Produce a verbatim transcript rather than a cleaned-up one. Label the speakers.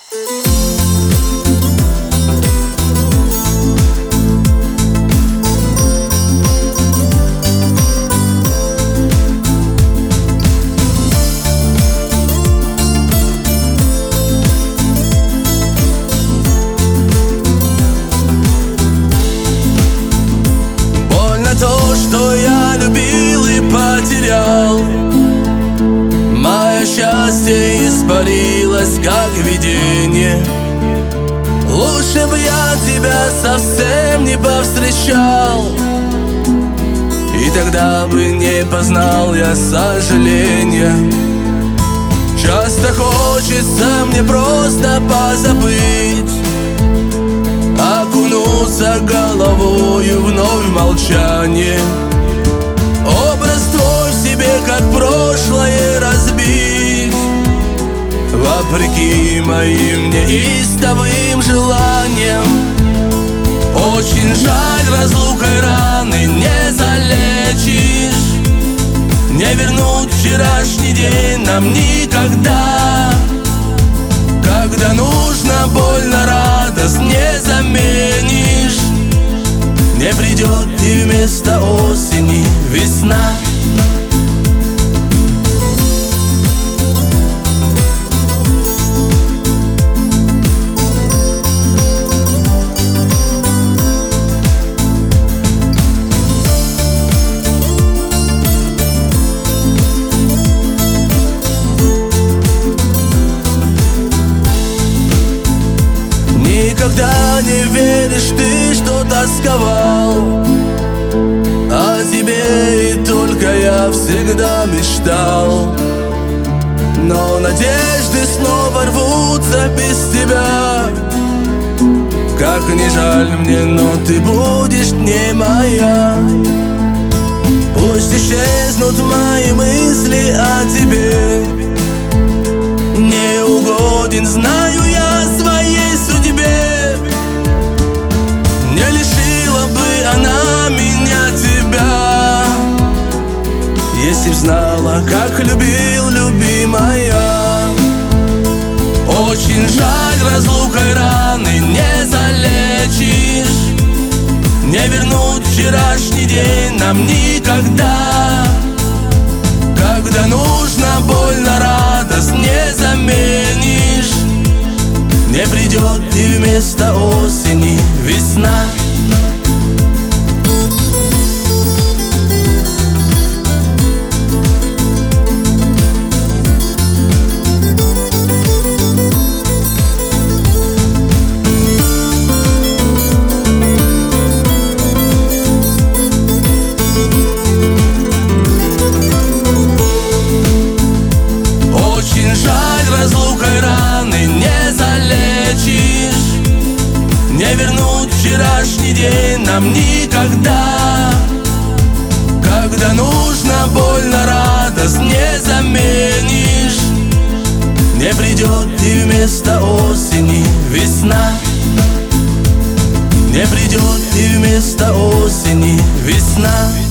Speaker 1: То, что я любил и потерял, мое счастье испарилось, как видение. Лучше бы я тебя совсем не повстречал, и тогда бы не познал я сожаления. Часто хочется мне просто позабыть, окунуться головою вновь в молчание. Образ твой в себе, как прошлое, разбить, вопреки моим неистовым желаниям. Очень жаль, разлукой раны не залечишь, не вернуть вчерашний день нам никогда. Когда нужно больно, радость не заменишь, не придет и вместо осени весна. Никогда не веришь ты, что тосковал о тебе, и только я всегда мечтал. Но надежды снова рвутся без тебя. Как не жаль мне, но ты будешь не моя. Пусть исчезнут мои мысли о тебе, не угоден, знаю я, своей судьбе. Не лишила бы она меня тебя, если б знала, как любил любимая. Очень жаль, разлукой раны не залечишь, не вернуть вчерашний день нам никогда. Когда нужно больно, радость не заменишь, не придет и вместо осени весна. Разлукой раны не залечишь, не вернуть вчерашний день нам никогда. Когда нужно больно, радость не заменишь, не придет и вместо осени весна. Не придет и вместо осени весна.